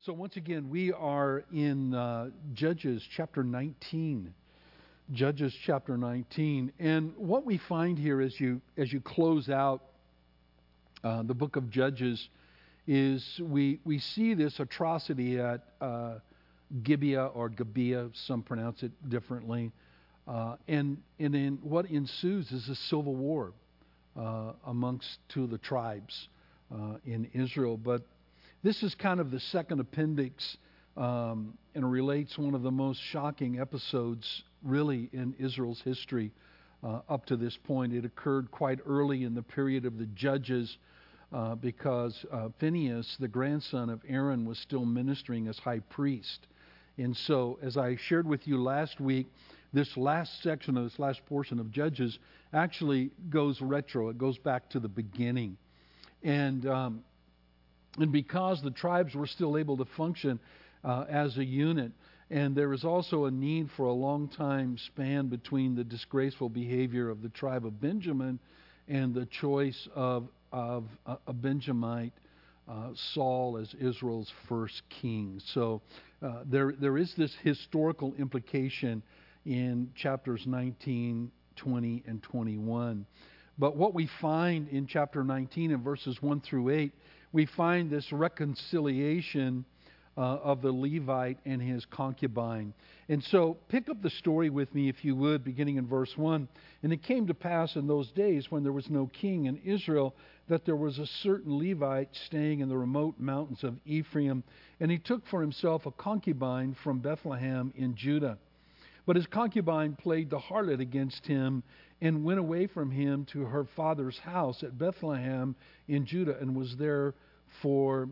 So once again, we are in Judges chapter 19. Judges chapter 19. And what we find here as you close out the book of Judges is we see this atrocity at Gibeah or Gibeah, some pronounce it differently. And in what ensues is a civil war amongst two of the tribes in Israel. But this is kind of the second appendix and relates one of the most shocking episodes really in Israel's history up to this point. It occurred quite early in the period of the Judges because Phinehas, the grandson of Aaron, was still ministering as high priest. And so, as I shared with you last week, this last section of this last portion of Judges actually goes retro. It goes back to the beginning. And because the tribes were still able to function as a unit, and there was also a need for a long time span between the disgraceful behavior of the tribe of Benjamin and the choice of a Benjamite, Saul, as Israel's first king. So there is this historical implication in chapters 19, 20, and 21. But what we find in chapter 19 in verses 1 through 8, we find this reconciliation of the Levite and his concubine. And so pick up the story with me, if you would, beginning in verse 1. And it came to pass in those days when there was no king in Israel that there was a certain Levite staying in the remote mountains of Ephraim, and he took for himself a concubine from Bethlehem in Judah. But his concubine played the harlot against him and went away from him to her father's house at Bethlehem in Judah and was there 4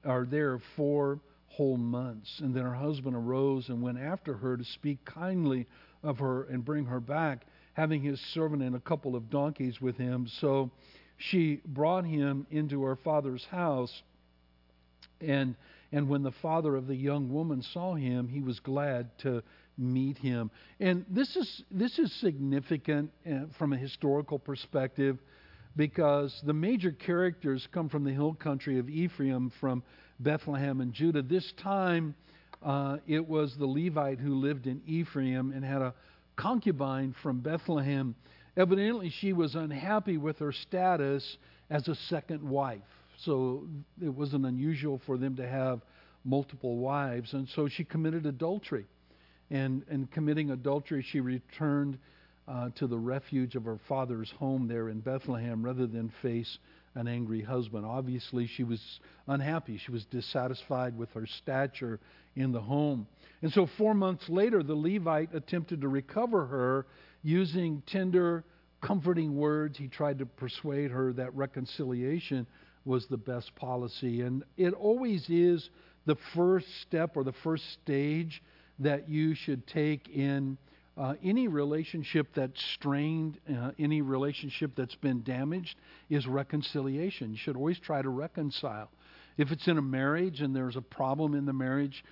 whole months. And then her husband arose and went after her to speak kindly of her and bring her back, having his servant and a couple of donkeys with him. So she brought him into her father's house, and when the father of the young woman saw him, he was glad to meet him. And this is significant from a historical perspective, because the major characters come from the hill country of Ephraim, from Bethlehem and Judah. This time it was the Levite who lived in Ephraim and had a concubine from Bethlehem. Evidently she was unhappy with her status as a second wife. So it wasn't unusual for them to have multiple wives. And so she committed adultery. And committing adultery, she returned to the refuge of her father's home there in Bethlehem rather than face an angry husband. Obviously, she was unhappy. She was dissatisfied with her stature in the home. And so 4 months later, the Levite attempted to recover her using tender, comforting words. He tried to persuade her that reconciliation was the best policy. And it always is the first step or the first stage that you should take in any relationship that's strained, any relationship that's been damaged, is reconciliation. You should always try to reconcile. If it's in a marriage and there's a problem in the marriage,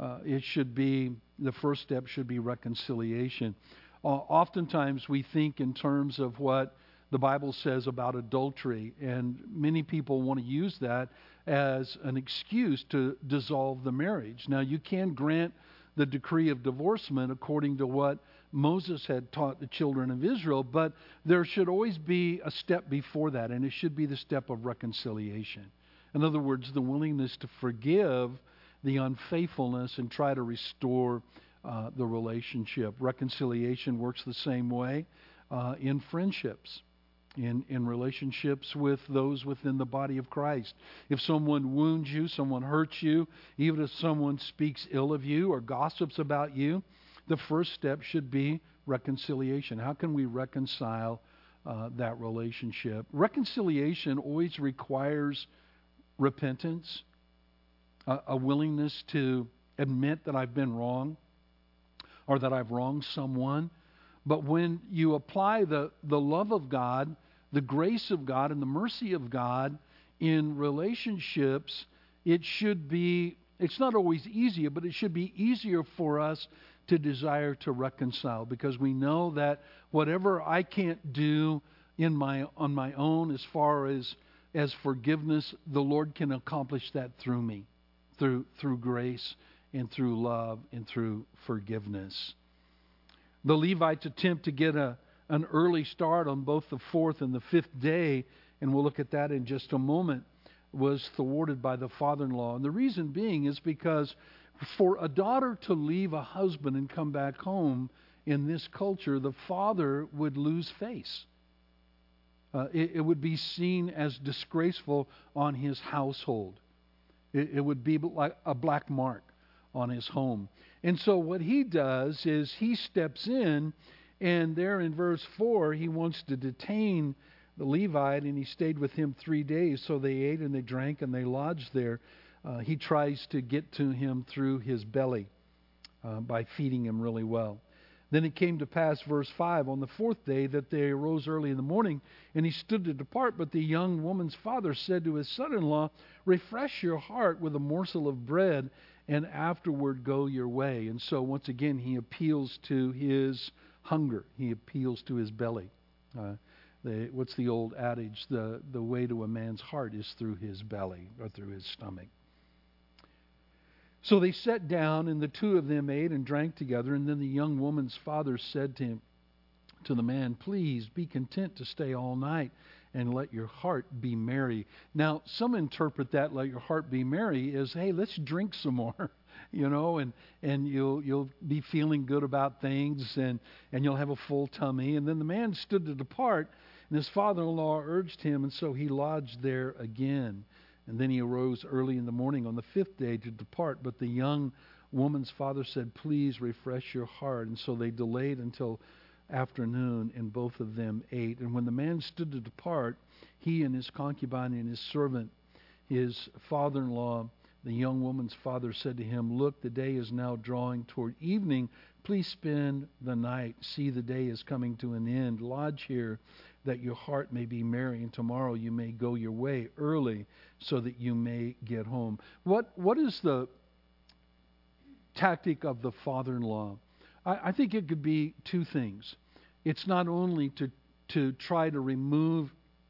the first step should be reconciliation. Oftentimes we think in terms of what the Bible says about adultery, and many people want to use that as an excuse to dissolve the marriage. Now, you can grant the decree of divorcement according to what Moses had taught the children of Israel, but there should always be a step before that, and it should be the step of reconciliation. In other words, the willingness to forgive the unfaithfulness and try to restore the relationship. Reconciliation works the same way in friendships, in relationships with those within the body of Christ. If someone wounds you, someone hurts you, even if someone speaks ill of you or gossips about you, the first step should be reconciliation. How can we reconcile that relationship? Reconciliation always requires repentance, a willingness to admit that I've been wrong or that I've wronged someone. But when you apply the love of God, the grace of God, and the mercy of God in relationships, it's not always easier, but it should be easier for us to desire to reconcile, because we know that whatever I can't do on my own as far as forgiveness, the Lord can accomplish that through me. through grace and through love and through forgiveness. The Levites attempt to get an early start on both the fourth and the fifth day, and we'll look at that in just a moment, was thwarted by the father-in-law. And the reason being is because for a daughter to leave a husband and come back home in this culture, the father would lose face. It would be seen as disgraceful on his household. It would be like a black mark on his home. And so what he does is he steps in, and there in verse 4, he wants to detain the Levite, and he stayed with him 3 days. So they ate and they drank and they lodged there. He tries to get to him through his belly by feeding him really well. Then it came to pass, verse 5, on the fourth day that they arose early in the morning, and he stood to depart. But the young woman's father said to his son-in-law, refresh your heart with a morsel of bread, and afterward go your way. And so once again, he appeals to his hunger. He appeals to his belly. What's the old adage? The way to a man's heart is through his belly or through his stomach. So they sat down, and the two of them ate and drank together. And then the young woman's father said to the man, please be content to stay all night and let your heart be merry. Now, some interpret that let your heart be merry as, hey, let's drink some more, and you'll be feeling good about things, and you'll have a full tummy. And then the man stood to depart, and his father-in-law urged him, and so he lodged there again. And then he arose early in the morning on the fifth day to depart. But the young woman's father said, please refresh your heart. And so they delayed until afternoon, and both of them ate. And when the man stood to depart, he and his concubine and his servant, his father-in-law, the young woman's father, said to him, look, the day is now drawing toward evening. Please spend the night. See, the day is coming to an end. Lodge here, that your heart may be merry, and tomorrow you may go your way early, so that you may get home. What is the tactic of the father-in-law? I think it could be two things. It's not only to try to remove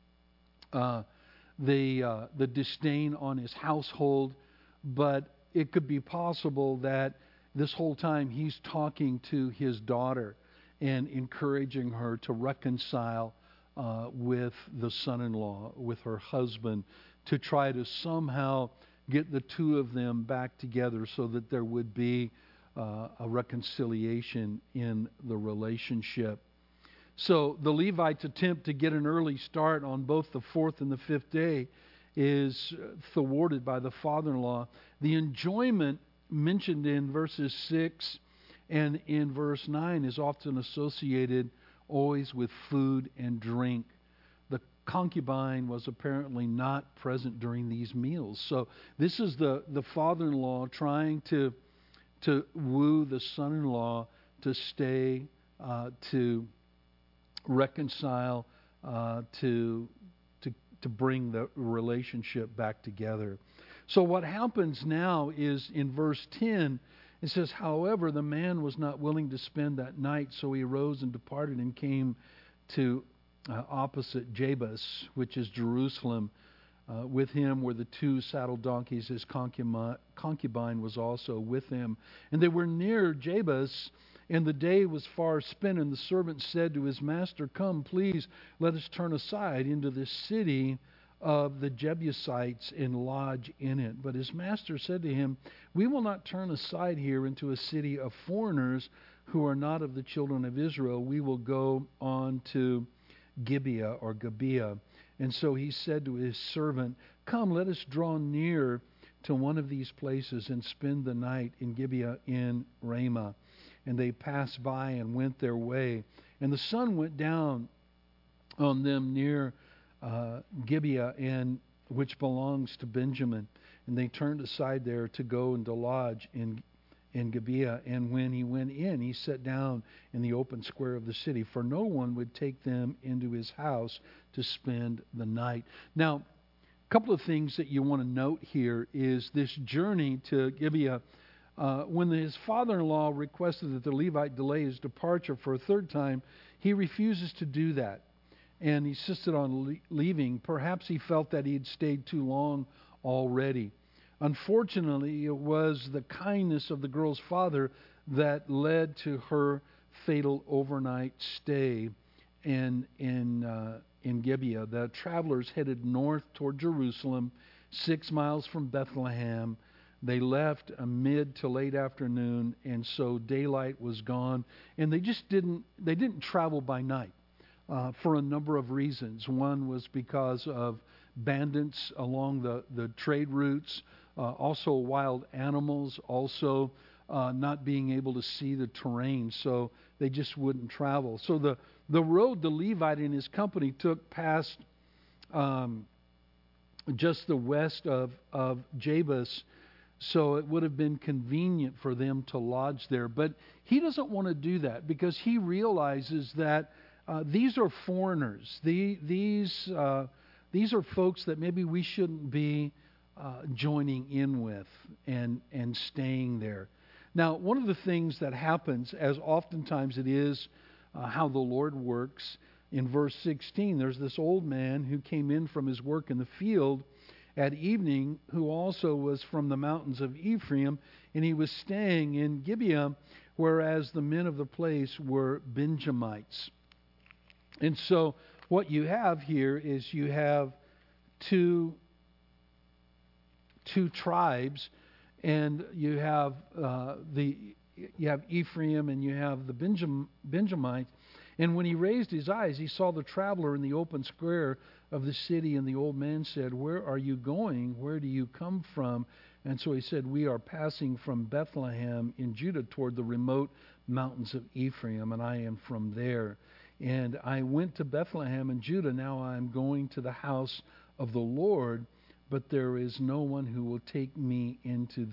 the disdain on his household, but it could be possible that this whole time he's talking to his daughter and encouraging her to reconcile with the son-in-law, with her husband, to try to somehow get the two of them back together so that there would be a reconciliation in the relationship. So the Levites' attempt to get an early start on both the fourth and the fifth day is thwarted by the father-in-law. The enjoyment mentioned in verses 6 and in verse 9 is often associated always with food and drink. The concubine was apparently not present during these meals. So this is the father-in-law trying to woo the son-in-law to stay, to reconcile, to bring the relationship back together. So what happens now is in verse 10, it says, however, the man was not willing to spend that night, so he arose and departed and came to opposite Jebus, which is Jerusalem. With him were the two saddled donkeys. His concubine was also with him. And they were near Jebus, and the day was far spent. And the servant said to his master, come, please, let us turn aside into the city of the Jebusites and lodge in it. But his master said to him, we will not turn aside here into a city of foreigners who are not of the children of Israel. We will go on to Gibeah or Gibeah. And so he said to his servant, come, let us draw near to one of these places and spend the night in Gibeah in Ramah. And they passed by and went their way. And the sun went down on them near Gibeah, which belongs to Benjamin. And they turned aside there to go and to lodge in Gibeah. And when he went in, he sat down in the open square of the city, for no one would take them into his house to spend the night. Now, a couple of things that you want to note here is this journey to Gibeah. When his father-in-law requested that the Levite delay his departure for a third time, he refuses to do that and insisted on leaving. Perhaps he felt that he had stayed too long already. Unfortunately, it was the kindness of the girl's father that led to her fatal overnight stay in Gibeah. The travelers headed north toward Jerusalem, 6 miles from Bethlehem. They left mid to late afternoon, and so daylight was gone. And they didn't travel by night for a number of reasons. One was because of bandits along the trade routes, also wild animals, also not being able to see the terrain, so they just wouldn't travel. So the road the Levite and his company took past just the west of Jabus, so it would have been convenient for them to lodge there. But he doesn't want to do that because he realizes that these are foreigners. These are folks that maybe we shouldn't be joining in with and staying there. Now, one of the things that happens, as oftentimes it is how the Lord works, in verse 16, there's this old man who came in from his work in the field at evening, who also was from the mountains of Ephraim, and he was staying in Gibeah, whereas the men of the place were Benjamites. And so what you have here is you have two tribes, and you have Ephraim and you have the Benjamites. And when he raised his eyes, he saw the traveler in the open square of the city, and the old man said, "Where are you going? Where do you come from?" And so he said, "We are passing from Bethlehem in Judah toward the remote mountains of Ephraim, and I am from there. And I went to Bethlehem in Judah. Now I am going to the house of the Lord, but there is no one who will take me into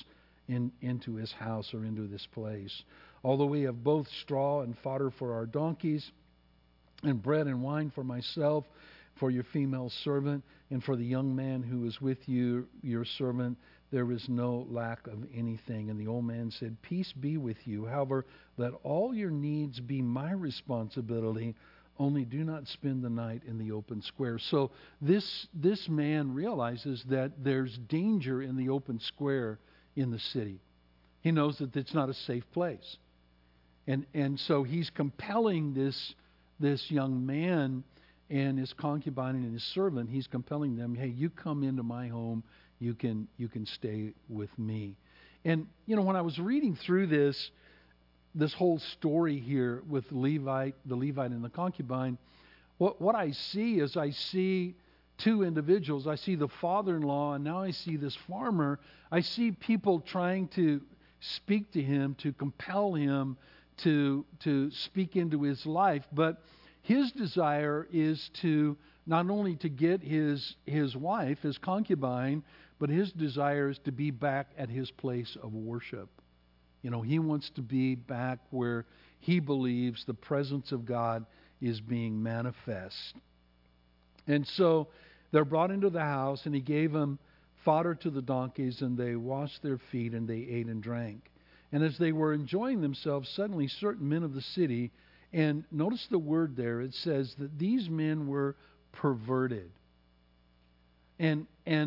his house or into this place. Although we have both straw and fodder for our donkeys, and bread and wine for myself, for your female servant, and for the young man who is with you, your servant, there is no lack of anything." And the old man said, "Peace be with you. However, let all your needs be my responsibility. Only do not spend the night in the open square." So this man realizes that there's danger in the open square in the city. He knows that it's not a safe place. And so he's compelling this young man and his concubine and his servant. He's compelling them, "Hey, you come into my home. You can stay with me." And when I was reading through this whole story here with the Levite and the concubine, what I see is I see two individuals. I see the father-in-law, and now I see this farmer. I see people trying to speak to him, to compel him to speak into his life. But his desire is to not only to get his wife, his concubine, but his desire is to be back at his place of worship. He wants to be back where he believes the presence of God is being manifest. And so they're brought into the house, and he gave them fodder to the donkeys, and they washed their feet, and they ate and drank. And as they were enjoying themselves, suddenly certain men of the city, and notice the word there, it says that these men were perverted. And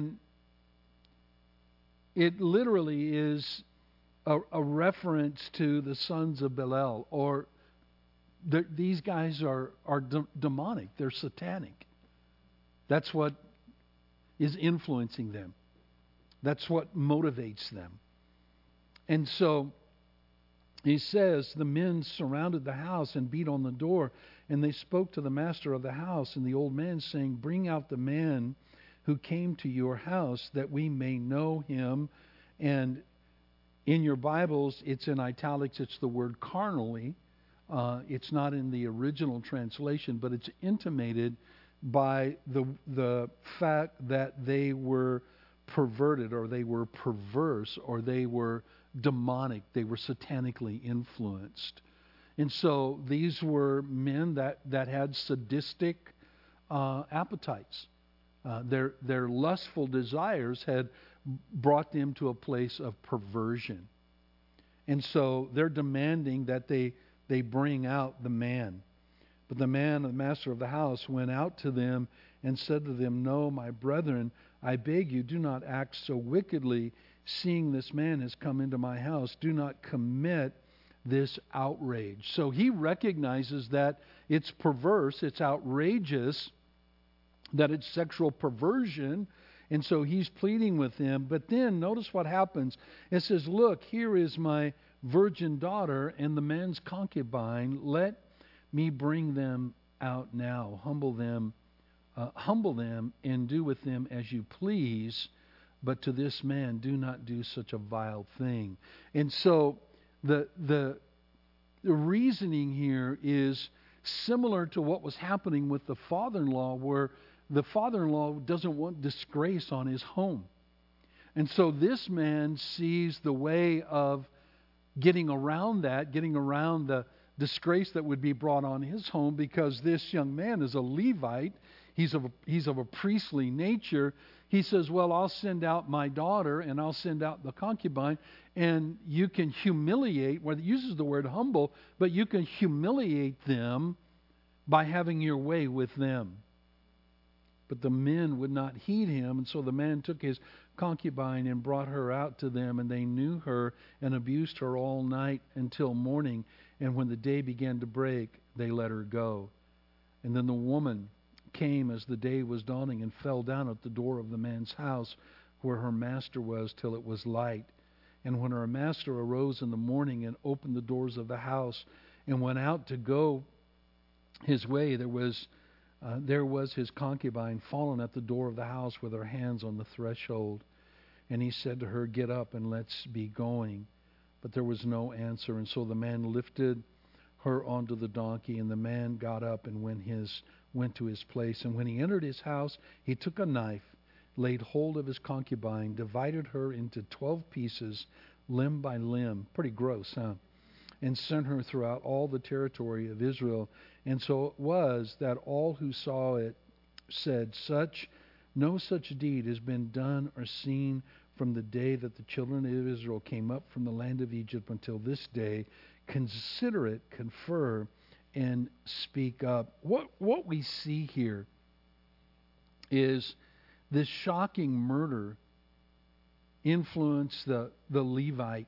it literally is a reference to the sons of Belial, or these guys are demonic. They're satanic. That's what is influencing them. That's what motivates them. And so he says the men surrounded the house and beat on the door, and they spoke to the master of the house and the old man, saying, "Bring out the man who came to your house, that we may know him." And in your Bibles, it's in italics, it's the word carnally. It's not in the original translation, but it's intimated by the fact that they were perverted, or they were perverse, or they were demonic. They were satanically influenced. And so these were men that had sadistic appetites. Their lustful desires had brought them to a place of perversion. And so they're demanding that they bring out the man. But the man, the master of the house, went out to them and said to them, "No, my brethren, I beg you, do not act so wickedly, seeing this man has come into my house. Do not commit this outrage. So he recognizes that it's perverse, it's outrageous, that it's sexual perversion, and so he's pleading with him. But then notice what happens. It says, look, here is my virgin daughter and the man's concubine. Let me bring them out now. Humble them and do with them as you please. But to this man do not do such a vile thing. And so the reasoning here is similar to what was happening with the father-in-law, where the father-in-law doesn't want disgrace on his home. And so this man sees the way of getting around that, getting around the disgrace that would be brought on his home, because this young man is a Levite. He's of a priestly nature. He says, well, I'll send out my daughter and I'll send out the concubine, and you can humiliate, well, it uses the word humble, but you can humiliate them by having your way with them. But the men would not heed him, and so the man took his concubine and brought her out to them, and they knew her and abused her all night until morning. And when the day began to break, they let her go. And then the woman came as the day was dawning and fell down at the door of the man's house where her master was till it was light. And when her master arose in the morning and opened the doors of the house and went out to go his way, there was his concubine fallen at the door of the house with her hands on the threshold. And he said to her, get up and let's be going. But there was no answer. And so the man lifted her onto the donkey, and the man got up and went to his place. And when he entered his house, he took a knife, laid hold of his concubine, divided her into 12 pieces, limb by limb. Pretty gross, huh? And sent her throughout all the territory of Israel. And so it was that all who saw it said, no such deed has been done or seen from the day that the children of Israel came up from the land of Egypt until this day. Consider it, confer, and speak up. What we see here is this shocking murder influenced the Levite,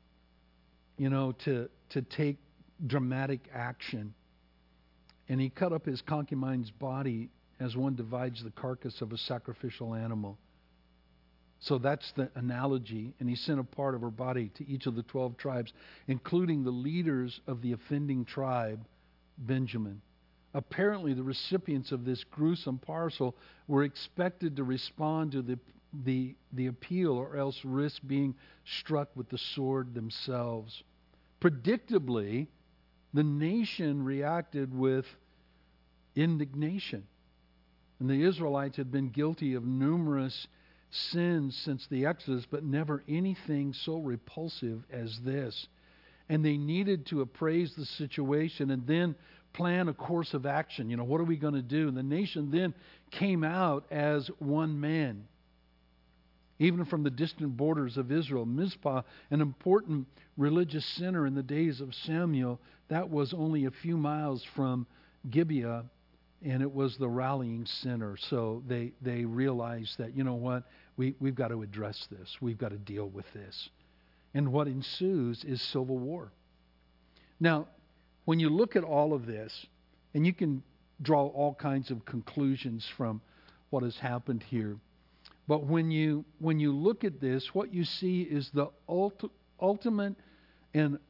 to take dramatic action. And he cut up his concubine's body as one divides the carcass of a sacrificial animal. So that's the analogy. And he sent a part of her body to each of the 12 tribes, including the leaders of the offending tribe, Benjamin. Apparently, the recipients of this gruesome parcel were expected to respond to the appeal, or else risk being struck with the sword themselves. Predictably, the nation reacted with indignation. And the Israelites had been guilty of numerous sins since the Exodus, but never anything so repulsive as this. And they needed to appraise the situation and then plan a course of action. What are we going to do? And the nation then came out as one man. Even from the distant borders of Israel, Mizpah, an important religious center in the days of Samuel, that was only a few miles from Gibeah, and it was the rallying center. So they realized that, we've got to address this. We've got to deal with this. And what ensues is civil war. Now, when you look at all of this, and you can draw all kinds of conclusions from what has happened here, but when you look at this, what you see is the ultimate and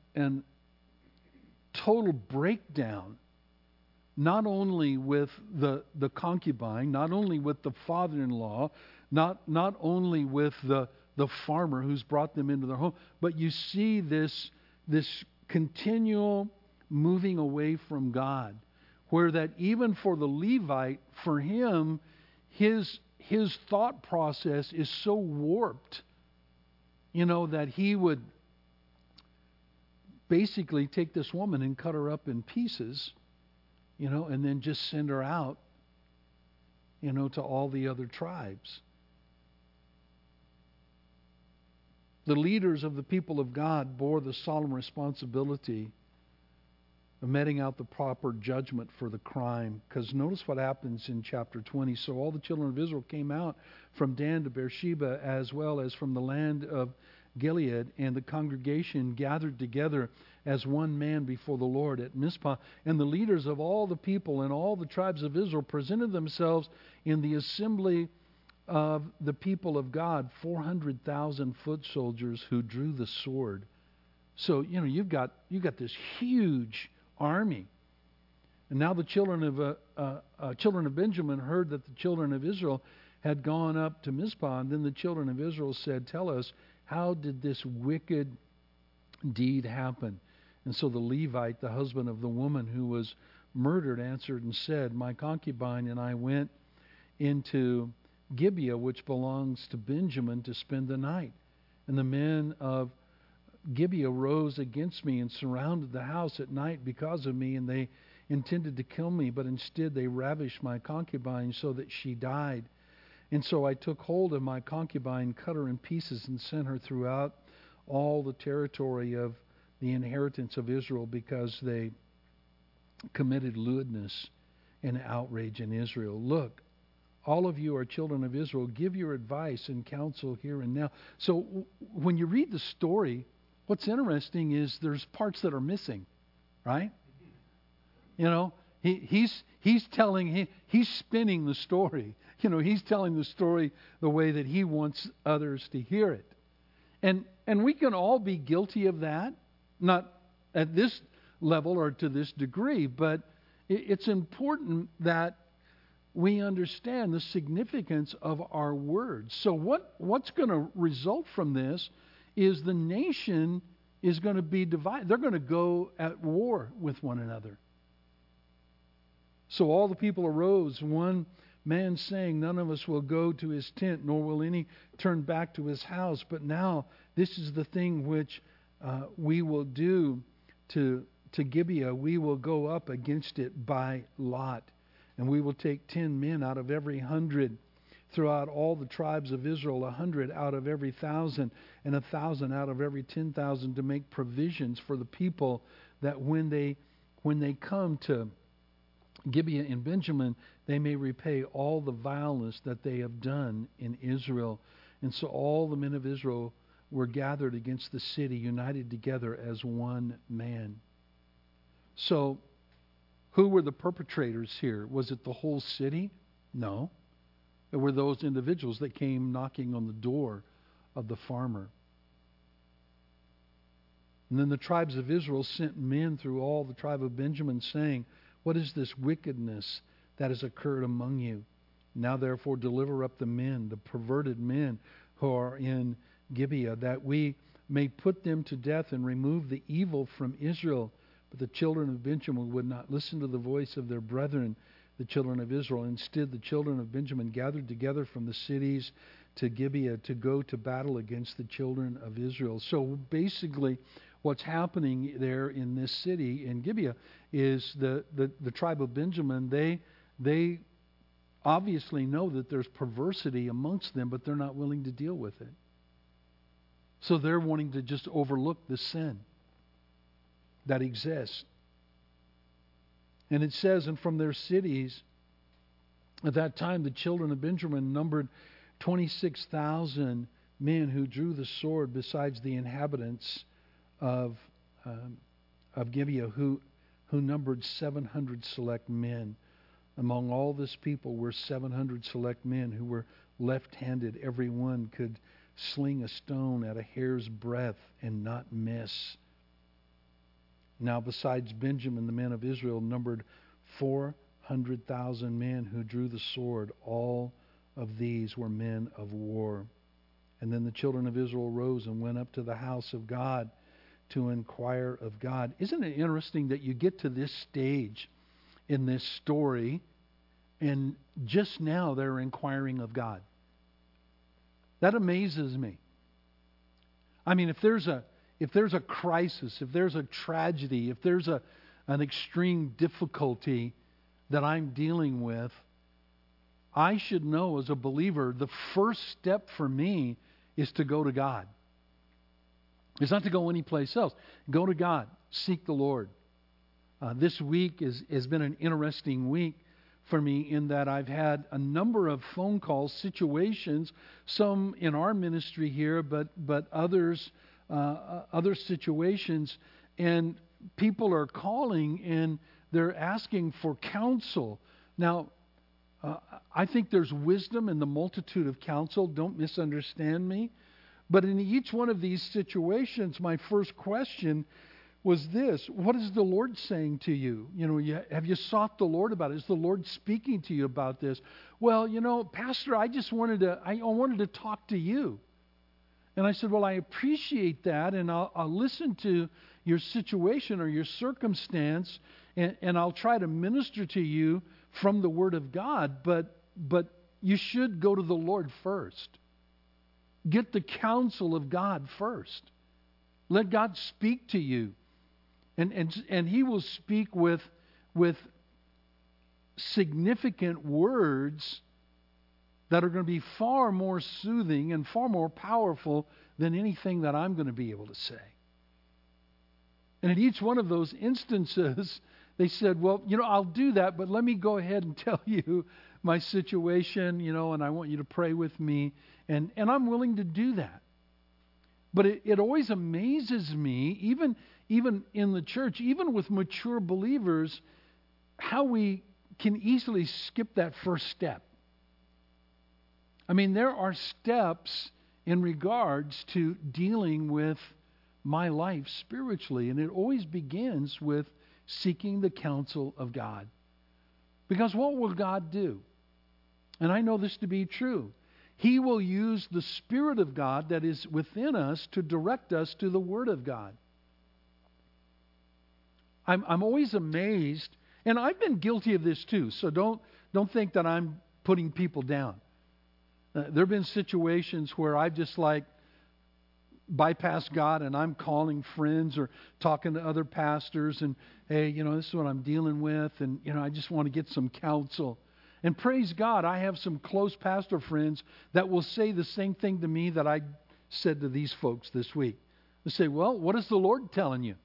total breakdown, not only with the concubine, not only with the father-in-law, not only with the farmer who's brought them into their home, but you see this continual moving away from God, where that even for the Levite, for him, his thought process is so warped, that he would basically take this woman and cut her up in pieces, and then just send her out, to all the other tribes. The leaders of the people of God bore the solemn responsibility meting out the proper judgment for the crime. Because notice what happens in chapter 20. So all the children of Israel came out from Dan to Beersheba, as well as from the land of Gilead, and the congregation gathered together as one man before the Lord at Mizpah. And the leaders of all the people and all the tribes of Israel presented themselves in the assembly of the people of God, 400,000 foot soldiers who drew the sword. So, you've got this huge army. And now the children of Benjamin heard that the children of Israel had gone up to Mizpah. And then the children of Israel said, "Tell us, how did this wicked deed happen?" And so the Levite, the husband of the woman who was murdered, answered and said, "My concubine and I went into Gibeah, which belongs to Benjamin, to spend the night. And the men of Gibeah rose against me and surrounded the house at night because of me, and they intended to kill me, but instead they ravished my concubine so that she died. And so I took hold of my concubine, cut her in pieces, and sent her throughout all the territory of the inheritance of Israel, because they committed lewdness and outrage in Israel. Look, all of you are children of Israel. Give your advice and counsel here and now." So when you read the story, what's interesting is there's parts that are missing, right? He's spinning the story. He's telling the story the way that he wants others to hear it. And we can all be guilty of that, not at this level or to this degree, but it's important that we understand the significance of our words. So what's going to result from this is the nation is going to be divided. They're going to go at war with one another. So all the people arose, one man saying, "None of us will go to his tent, nor will any turn back to his house. But now this is the thing which we will do to Gibeah. We will go up against it by lot. And we will take 10 men out of every 100 throughout all the tribes of Israel, 100 out of every 1,000, and 1,000 out of every 10,000, to make provisions for the people, that when they come to Gibeah in Benjamin, they may repay all the vileness that they have done in Israel." And so all the men of Israel were gathered against the city, united together as one man. So who were the perpetrators here? Was it the whole city? No. It were those individuals that came knocking on the door of the farmer. And then the tribes of Israel sent men through all the tribe of Benjamin, saying, "What is this wickedness that has occurred among you? Now therefore deliver up the men, the perverted men who are in Gibeah, that we may put them to death and remove the evil from Israel." But the children of Benjamin would not listen to the voice of their brethren, the children of Israel. Instead, the children of Benjamin gathered together from the cities to Gibeah to go to battle against the children of Israel. So basically, what's happening there in this city, in Gibeah, is the tribe of Benjamin, they obviously know that there's perversity amongst them, but they're not willing to deal with it. So they're wanting to just overlook the sin that exists. And it says, "And from their cities, at that time the children of Benjamin numbered 26,000 men who drew the sword, besides the inhabitants of Gibeah, who numbered 700 select men. Among all this people were 700 select men who were left-handed. Every one could sling a stone at a hair's breadth and not miss. Now besides Benjamin, the men of Israel numbered 400,000 men who drew the sword. All of these were men of war. And then the children of Israel rose and went up to the house of God to inquire of God." Isn't it interesting that you get to this stage in this story, and just now they're inquiring of God? That amazes me. I mean, if there's a crisis, if there's a tragedy, if there's an extreme difficulty that I'm dealing with, I should know as a believer, the first step for me is to go to God. It's not to go anyplace else. Go to God. Seek the Lord. This week has been an interesting week for me in that I've had a number of phone calls, situations, some in our ministry here, but others, other situations, and people are calling and they're asking for counsel. Now, I think there's wisdom in the multitude of counsel. Don't misunderstand me. But in each one of these situations, my first question was this: what is the Lord saying to you? Have you sought the Lord about it? Is the Lord speaking to you about this? Well, Pastor, I wanted to talk to you. And I said, well, I appreciate that, and I'll listen to your situation or your circumstance, and I'll try to minister to you from the Word of God, but you should go to the Lord first. Get the counsel of God first. Let God speak to you. And He will speak with significant words that are going to be far more soothing and far more powerful than anything that I'm going to be able to say. And in each one of those instances, they said, well, I'll do that, but let me go ahead and tell you my situation, and I want you to pray with me. And I'm willing to do that. But it always amazes me, even in the church, even with mature believers, how we can easily skip that first step. I mean, there are steps in regards to dealing with my life spiritually, and it always begins with seeking the counsel of God. Because what will God do? And I know this to be true. He will use the Spirit of God that is within us to direct us to the Word of God. I'm always amazed, and I've been guilty of this too, so don't think that I'm putting people down. There have been situations where I've just bypassed God, and I'm calling friends or talking to other pastors, and hey, this is what I'm dealing with, and I just want to get some counsel. And praise God, I have some close pastor friends that will say the same thing to me that I said to these folks this week. They say, well, what is the Lord telling you?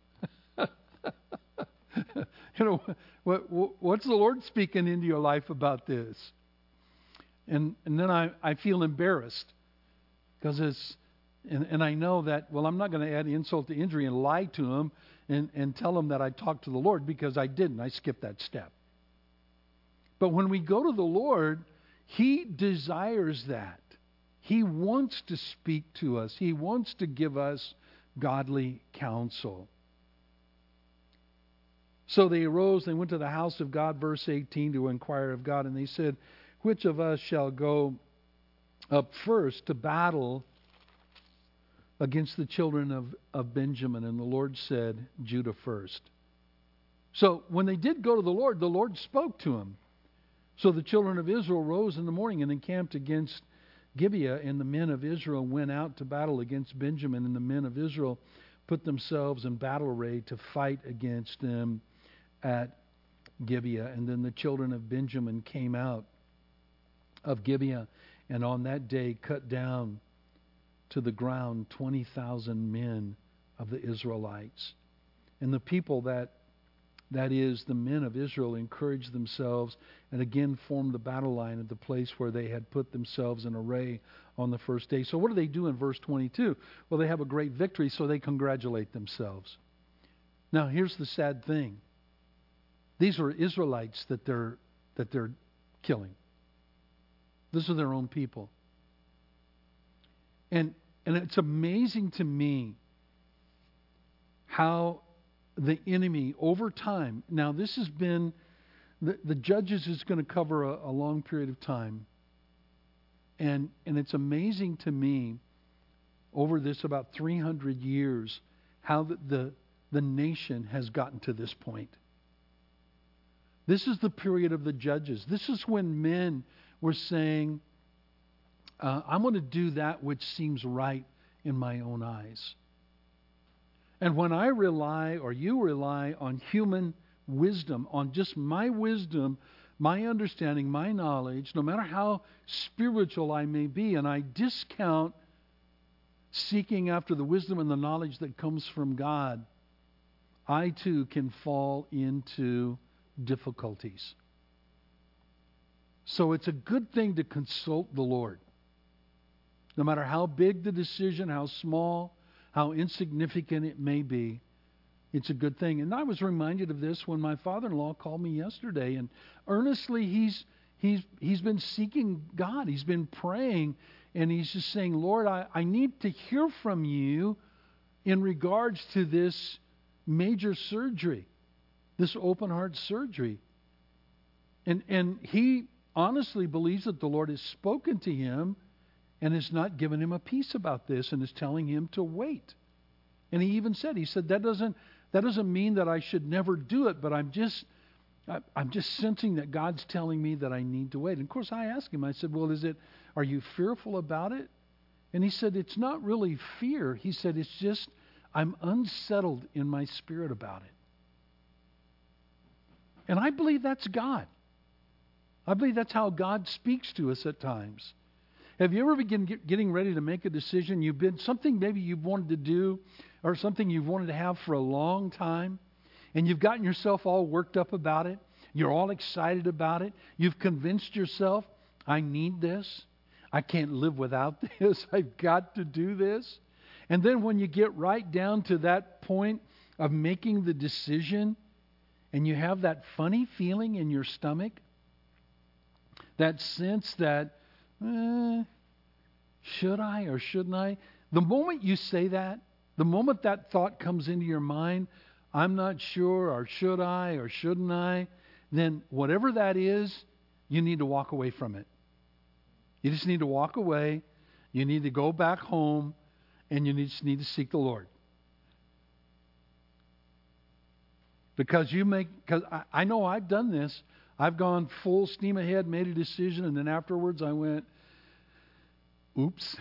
What's the Lord speaking into your life about this? And then I feel embarrassed because and I know that, well, I'm not going to add insult to injury and lie to them and tell them that I talked to the Lord, because I didn't. I skipped that step. But when we go to the Lord, He desires that. He wants to speak to us. He wants to give us godly counsel. So they arose, they went to the house of God, verse 18, to inquire of God. And they said, which of us shall go up first to battle against the children of Benjamin? And the Lord said, Judah first. So when they did go to the Lord spoke to them. So the children of Israel rose in the morning and encamped against Gibeah, and the men of Israel went out to battle against Benjamin, and the men of Israel put themselves in battle array to fight against them at Gibeah. And then the children of Benjamin came out of Gibeah, and on that day cut down to the ground 20,000 men of the Israelites. And the people that is, the men of Israel, encouraged themselves and again formed the battle line at the place where they had put themselves in array on the first day. So what do they do in verse 22? Well, they have a great victory, so they congratulate themselves. Now, here's the sad thing. These are Israelites that they're killing. These are their own people. And it's amazing to me how the enemy over time, now this has been, the Judges is going to cover a long period of time. And it's amazing to me over this about 300 years how the nation has gotten to this point. This is the period of the Judges. This is when men were saying, I'm going to do that which seems right in my own eyes. And when I rely, or you rely, on human wisdom, on just my wisdom, my understanding, my knowledge, no matter how spiritual I may be, and I discount seeking after the wisdom and the knowledge that comes from God, I too can fall into difficulties. So it's a good thing to consult the Lord. No matter how big the decision, how small, how insignificant it may be, it's a good thing. And I was reminded of this when my father-in-law called me yesterday, and earnestly he's been seeking God. He's been praying, and he's just saying, Lord, I need to hear from you in regards to this major surgery, this open heart surgery. And he honestly believes that the Lord has spoken to him and has not given him a peace about this and is telling him to wait. And he even said, that doesn't mean that I should never do it, but I'm just sensing that God's telling me that I need to wait. And of course I asked him, I said, well, are you fearful about it? And he said, it's not really fear. He said, it's just, I'm unsettled in my spirit about it. And I believe that's God. I believe that's how God speaks to us at times. Have you ever been getting ready to make a decision? You've been something maybe you've wanted to do or something you've wanted to have for a long time, and you've gotten yourself all worked up about it. You're all excited about it. You've convinced yourself, I need this. I can't live without this. I've got to do this. And then when you get right down to that point of making the decision, and you have that funny feeling in your stomach, that sense that, should I or shouldn't I? The moment you say that, the moment that thought comes into your mind, I'm not sure, or should I or shouldn't I, then whatever that is, you need to walk away from it. You just need to walk away. You need to go back home, and you just need to seek the Lord. Because I know I've done this. I've gone full steam ahead, made a decision, and then afterwards I went, oops.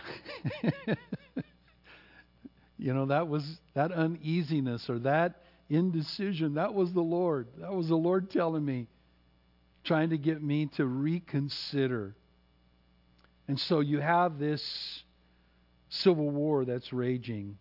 That uneasiness or that indecision, that was the Lord. That was the Lord telling me, trying to get me to reconsider. And so you have this civil war that's raging.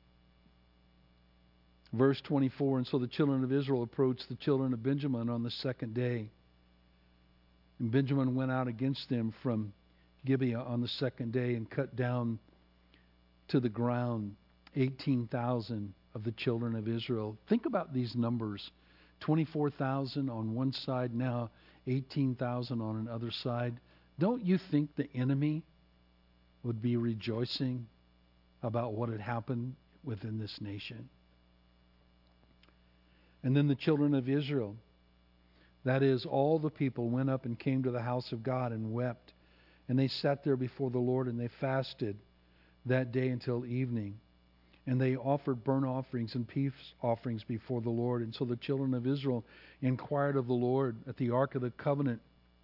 Verse 24, and so the children of Israel approached the children of Benjamin on the second day. And Benjamin went out against them from Gibeah on the second day and cut down to the ground 18,000 of the children of Israel. Think about these numbers. 24,000 on one side, now 18,000 on another side. Don't you think the enemy would be rejoicing about what had happened within this nation? And then the children of Israel, that is, all the people, went up and came to the house of God and wept. And they sat there before the Lord, and they fasted that day until evening. And they offered burnt offerings and peace offerings before the Lord. And so the children of Israel inquired of the Lord at the Ark of the Covenant.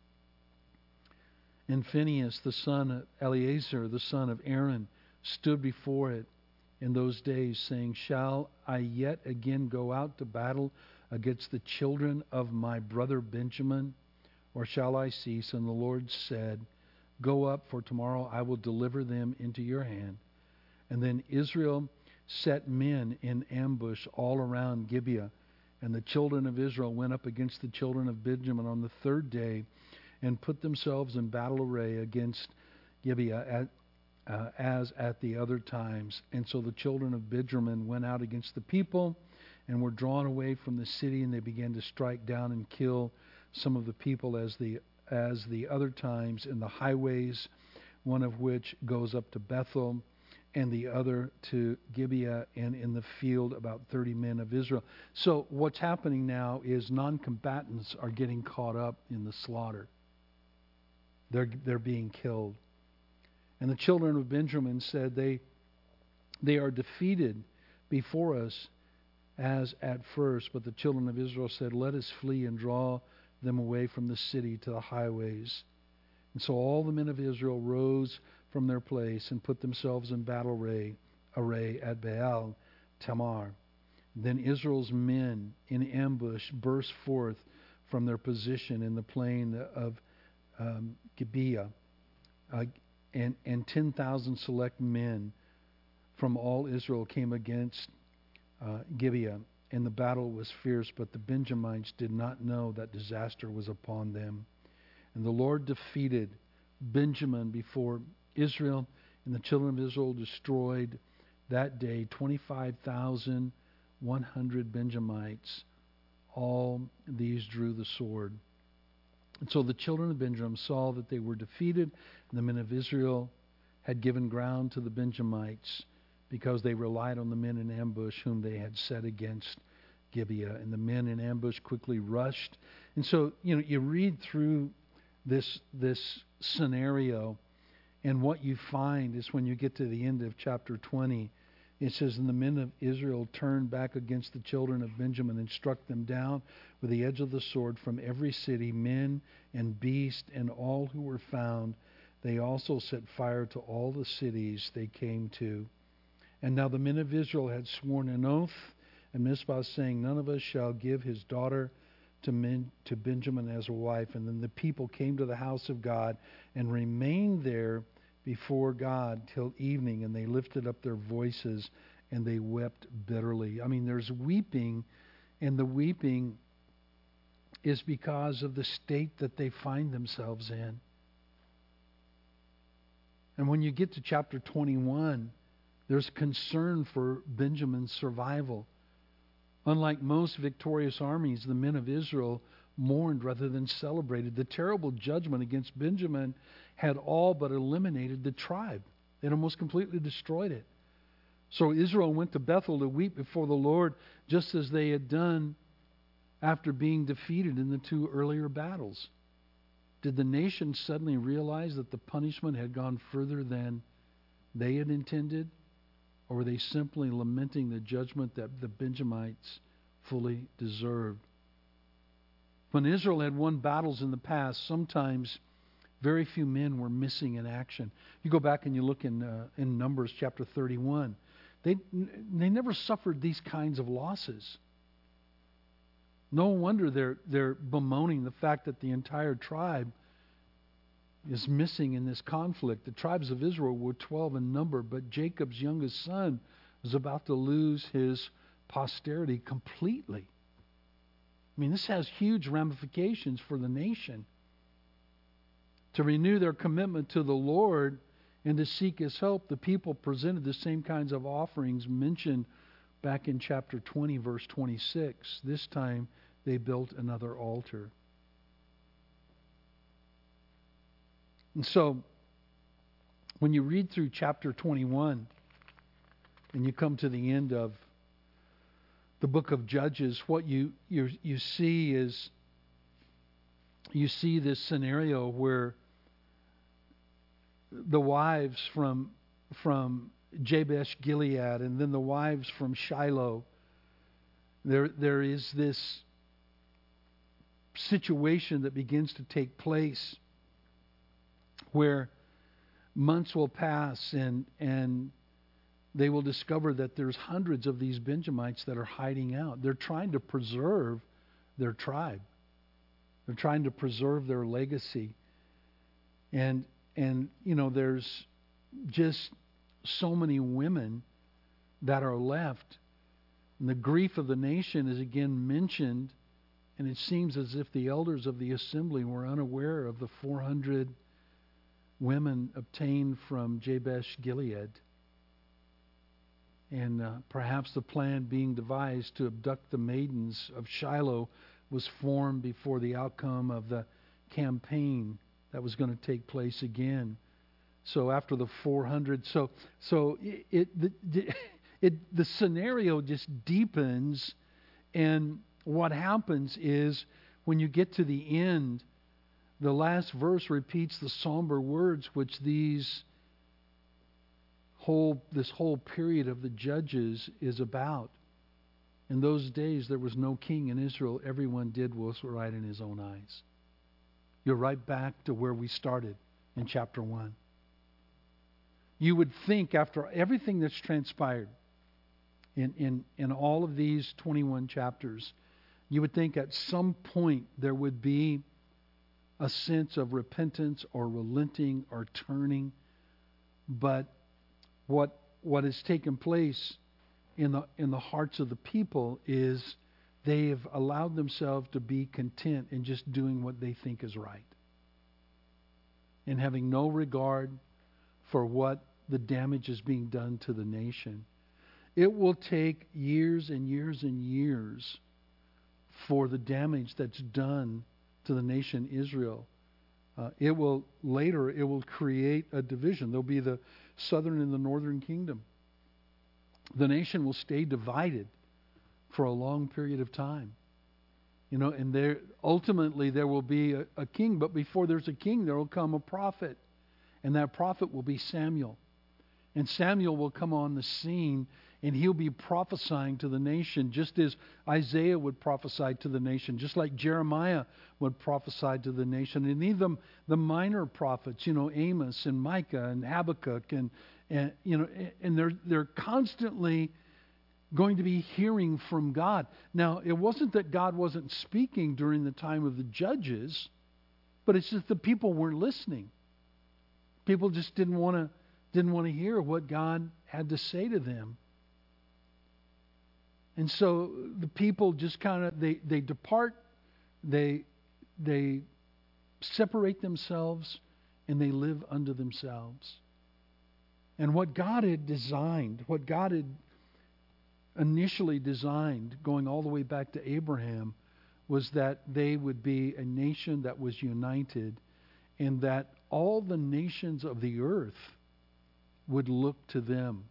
And Phinehas, the son of Eleazar, the son of Aaron, stood before it in those days, saying, shall I yet again go out to battle against the children of my brother Benjamin? Or shall I cease? And the Lord said, go up, for tomorrow I will deliver them into your hand. And then Israel set men in ambush all around Gibeah. And the children of Israel went up against the children of Benjamin on the third day and put themselves in battle array against Gibeah as at the other times. And so the children of Benjamin went out against the people and were drawn away from the city, and they began to strike down and kill some of the people as the other times in the highways, one of which goes up to Bethel and the other to Gibeah, and in the field about 30 men of Israel. So what's happening now is non-combatants are getting caught up in the slaughter. They're being killed. And the children of Benjamin said, they are defeated before us as at first. But the children of Israel said, let us flee and draw them away from the city to the highways. And so all the men of Israel rose from their place and put themselves in battle array at Baal Tamar. Then Israel's men in ambush burst forth from their position in the plain of Gibeah. And 10,000 select men from all Israel came against Gibeah and the battle was fierce, but the Benjamites did not know that disaster was upon them. And the Lord defeated Benjamin before Israel, and the children of Israel destroyed that day 25,100 Benjamites. All these drew the sword. And so the children of Benjamin saw that they were defeated, and the men of Israel had given ground to the Benjamites because they relied on the men in ambush whom they had set against Gibeah. And the men in ambush quickly rushed. And so, you read through this scenario, and what you find is when you get to the end of chapter 20, it says, "And the men of Israel turned back against the children of Benjamin and struck them down with the edge of the sword from every city, men and beast, and all who were found. They also set fire to all the cities they came to. And now the men of Israel had sworn an oath in Mizpah, saying, None of us shall give his daughter to Benjamin as a wife. And then the people came to the house of God and remained there before God till evening, and they lifted up their voices and they wept bitterly." I mean, there's weeping, and the weeping is because of the state that they find themselves in. And when you get to chapter 21, there's concern for Benjamin's survival. Unlike most victorious armies, the men of Israel mourned rather than celebrated. The terrible judgment against Benjamin had all but eliminated the tribe. It almost completely destroyed it. So Israel went to Bethel to weep before the Lord, just as they had done after being defeated in the two earlier battles. Did the nation suddenly realize that the punishment had gone further than they had intended? Or were they simply lamenting the judgment that the Benjamites fully deserved? When Israel had won battles in the past, sometimes very few men were missing in action. You go back and you look in Numbers chapter 31. They never suffered these kinds of losses. No wonder they're bemoaning the fact that the entire tribe is missing in this conflict. The tribes of Israel were 12 in number, but Jacob's youngest son was about to lose his posterity completely. I mean, this has huge ramifications for the nation. To renew their commitment to the Lord and to seek His help, the people presented the same kinds of offerings mentioned back in chapter 20, verse 26. This time they built another altar. And so, when you read through chapter 21 and you come to the end of the book of Judges, what you see is you see this scenario where the wives from Jabesh Gilead and then the wives from Shiloh, there is this situation that begins to take place where months will pass and they will discover that there's hundreds of these Benjamites that are hiding out. They're trying to preserve their tribe. They're trying to preserve their legacy. And there's just so many women that are left. And the grief of the nation is again mentioned, and it seems as if the elders of the assembly were unaware of the 400 women obtained from Jabesh Gilead. And perhaps the plan being devised to abduct the maidens of Shiloh was formed before the outcome of the campaign that was going to take place again. So after the 400, the scenario just deepens, and what happens is when you get to the end, the last verse repeats the somber words which this whole period of the Judges is about. In those days there was no king in Israel. Everyone did what was right in his own eyes. You're right back to where we started in chapter 1. You would think after everything that's transpired in all of these 21 chapters, you would think at some point there would be a sense of repentance or relenting or turning. But what has taken place in the hearts of the people is they've allowed themselves to be content in just doing what they think is right, and having no regard for what the damage is being done to the nation. It will take years and years and years for the damage that's done to the nation Israel. It will create a division. There'll be the southern and the northern kingdom. The nation will stay divided for a long period of time. And ultimately there will be a king, but before there's a king, there will come a prophet. And that prophet will be Samuel. And Samuel will come on the scene, and he'll be prophesying to the nation just as Isaiah would prophesy to the nation, just like Jeremiah would prophesy to the nation. And even the minor prophets, Amos and Micah and Habakkuk, and they're constantly going to be hearing from God. Now, it wasn't that God wasn't speaking during the time of the judges, but it's just the people weren't listening. People just didn't want to hear what God had to say to them. And so the people just kind of they depart, they separate themselves, and they live unto themselves. And what God had designed, what God had initially designed, going all the way back to Abraham, was that they would be a nation that was united, and that all the nations of the earth would look to them